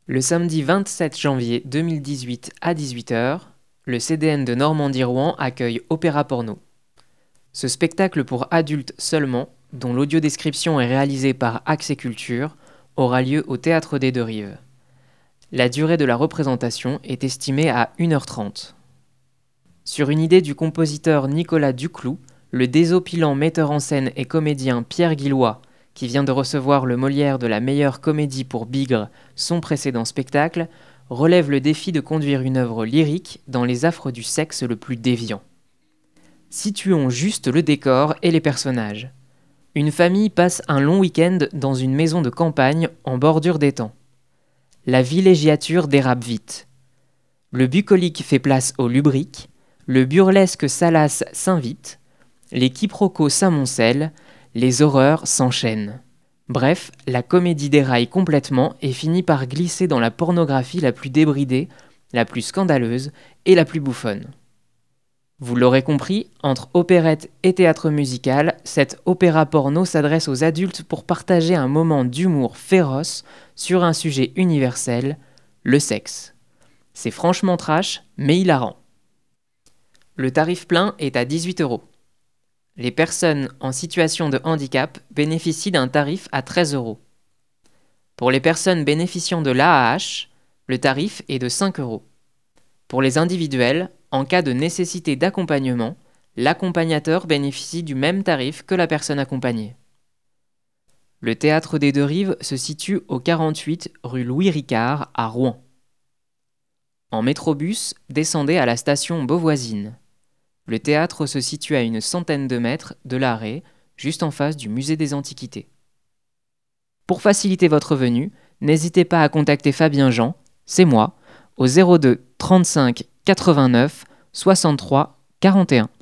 Le samedi 27 janvier 2018 à 18 heures, le CDN de Normandie-Rouen accueille Opéra Porno. Ce spectacle pour adultes seulement, dont l'audiodescription est réalisée par Axe et Culture, aura lieu au Théâtre des Deux Rives. La durée de la représentation est estimée à 1h30. Sur une idée du compositeur Nicolas Duclou, le désopilant metteur en scène et comédien Pierre Guillois, qui vient de recevoir le Molière de la meilleure comédie pour Bigre, son précédent spectacle, relève le défi de conduire une œuvre lyrique dans les affres du sexe le plus déviant. Situons juste le décor et les personnages. Une famille passe un long week-end dans une maison de campagne en bordure d'étang. La villégiature dérape vite. Le bucolique fait place au lubrique, le burlesque salace s'invite, les quiproquos s'amoncellent, les horreurs s'enchaînent. Bref, la comédie déraille complètement et finit par glisser dans la pornographie la plus débridée, la plus scandaleuse et la plus bouffonne. Vous l'aurez compris, entre opérette et théâtre musical, cet opéra porno s'adresse aux adultes pour partager un moment d'humour féroce sur un sujet universel, le sexe. C'est franchement trash, mais hilarant. Le tarif plein est à 18 €. Les personnes en situation de handicap bénéficient d'un tarif à 13 €. Pour les personnes bénéficiant de l'AAH, le tarif est de 5 €. Pour les individuels, en cas de nécessité d'accompagnement, l'accompagnateur bénéficie du même tarif que la personne accompagnée. Le Théâtre des Deux Rives se situe au 48 rue Louis Ricard à Rouen. En métrobus, descendez à la station Beauvoisine. Le théâtre se situe à une centaine de mètres de l'arrêt, juste en face du musée des Antiquités. Pour faciliter votre venue, n'hésitez pas à contacter Fabien Jean, c'est moi, au 02 35 89 63 41.